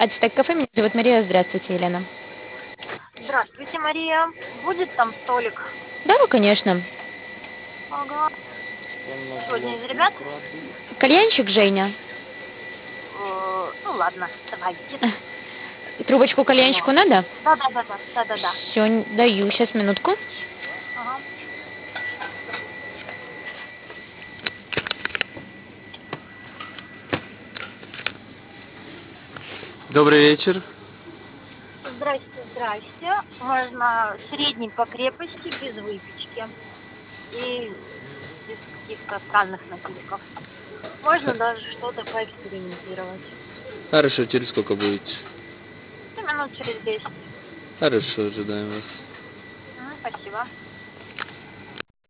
Ацтек кафе, меня зовут Мария. Здравствуйте, Елена. Здравствуйте, Мария. Будет там столик? Да, ну, конечно. Ага. Сегодня из ребят? Кальянщик Женя. Ну ладно, давайте. Трубочку Вот. кальянщику надо? Да. Все, даю. Сейчас, минутку. Ага. Добрый вечер. Здрасте. Можно средний по крепости, без выпечки и без каких-то странных напитков. Можно даже что-то поэкспериментировать. Хорошо, через сколько будете? Минут через 10. Хорошо, ожидаем вас. Спасибо.